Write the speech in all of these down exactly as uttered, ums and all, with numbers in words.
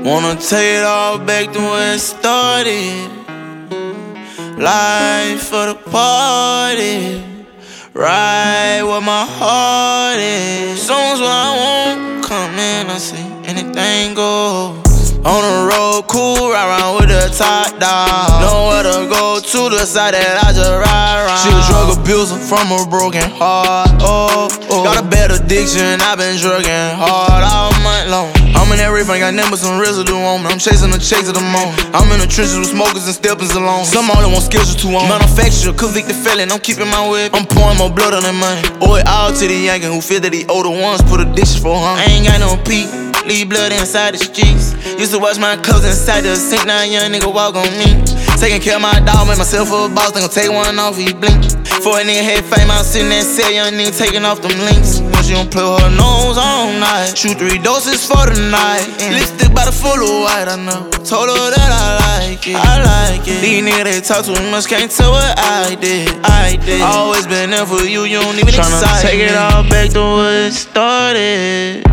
Wanna take it all back to where it started. Life for the party, right where my heart is. Songs when I won't come in, I say anything goes. On the road, cool, ride around with the top down. Nowhere to go to the side that I just ride around. She a drug abuser from a broken heart. Oh, oh. Got a bad addiction, I've been drugging hard all month long. I'm in that reef, ain't got nothing but some residue on me. I'm chasing the chase of the moment. I'm in the trenches with smokers and steppers alone. Some all that want skills too on. Manufacturer, convicted felon, I'm keeping my whip. I'm pouring more blood on that money. Owe it all to the Yankee who feel that the older ones put a dish for hunger. I ain't got no peak. Leave blood inside the streets. Used to watch my clothes inside the sink. Now a young nigga walk on me. Taking care of my dog, make myself a boss. Then gon' take one off, he blink. For a nigga had fame, I was sitting there, say young nigga taking off them links. When she don't play with her nose all night. Shoot three doses for the night. Lipstick by the full of white, I know. Told her that I like it, I like it. These niggas they talk too much, can't tell what I did, I did. Always been there for you, you don't even excite me. Tryna take it all back to where it started.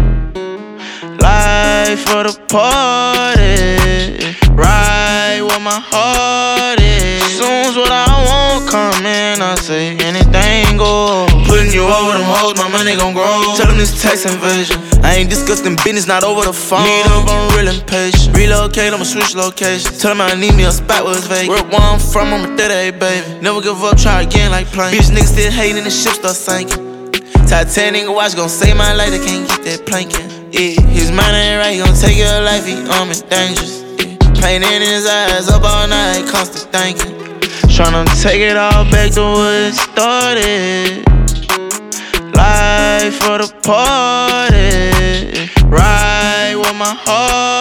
Life for the party, right where my heart is. Soon's what I want come in, I say anything goes. Putting you over them hoes, my money gon' grow. Tell them this tax invasion, I ain't discussing business, not over the phone. Need up, I'm real impatient. Relocate, I'ma switch locations. Tell them I need me a spot where it's vacant. Where where I'm from, I'm a thirty-eight baby. Never give up, try again like plane. Bitch niggas still hating, the ship start sinking. Titanic watch gon' save my life, they can't get that planking. Yeah, his mind ain't right, he gon' take your life, he um and dangerous. Yeah. Pain in his eyes, up all night, constant thinking. Tryna take it all back to where it started. Life for the party, right where my heart